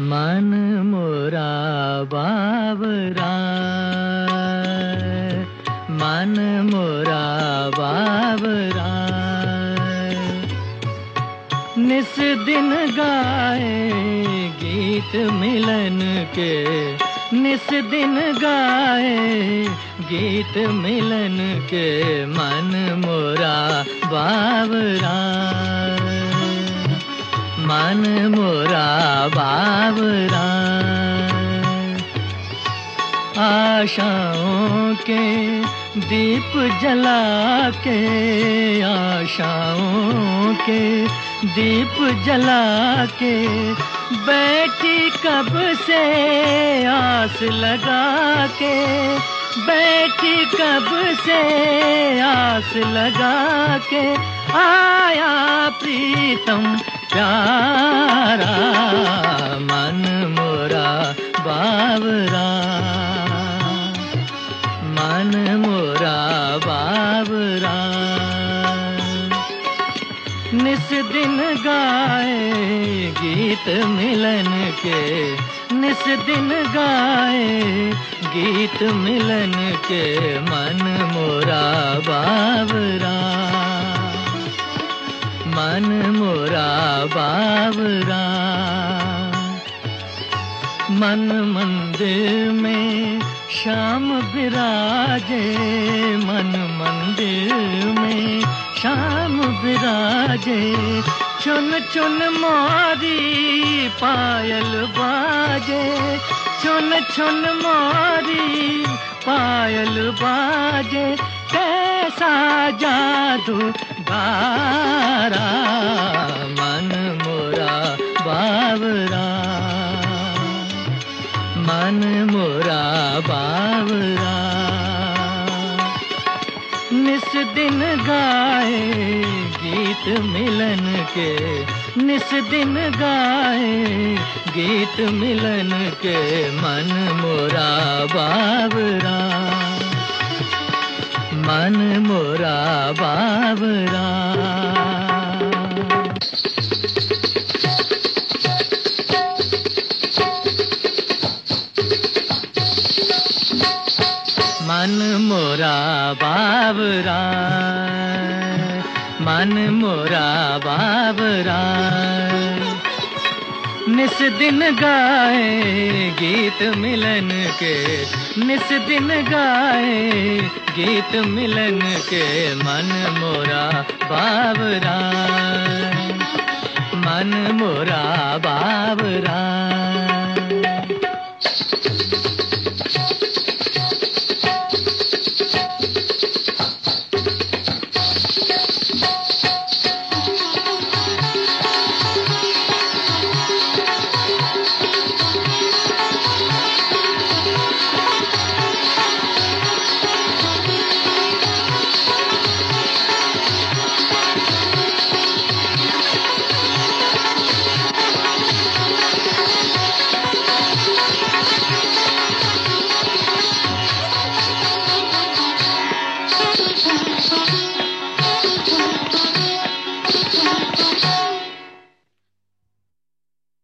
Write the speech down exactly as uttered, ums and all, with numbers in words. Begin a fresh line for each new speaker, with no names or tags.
मन मोरा बावरा, मन मोरा बावरा, निस दिन गाए गीत मिलन के, निस दिन गाए गीत मिलन के, मन मोरा बावरा, मन मोरा बावरा। आशाओं के दीप जला के, आशाओं के दीप जला के, बैठी कब से आस लगा के, बैठी कब से आस लगा के, आया प्रीतम प्यारा, मन मोरा बावरा, मन मोरा बावरा। निस दिन गाए गीत मिलन के, निस दिन गाए गीत मिलन के, मन मोरा बावरा, मन मोरा बावरा। मन मंदिर में श्याम विराजे, मन मंदिर में श्याम विराजे, चुन चुन मोरी पायल बाजे, चुन चुन मोरी पायल बाजे, कैसा जादू बारा, मन मोरा बावरा, मन मोरा बावरा। निस दिन गाए गीत मिलन के, निस दिन गाए गीत मिलन के, मन मोरा बावरा, मन मोरा बावरा। मन मोरा बावरा, मन मोरा बावरा। निस दिन गाए गीत मिलन के, निस दिन गाए गीत मिलन के, मन मोरा बावरा, मन मोरा बावरा।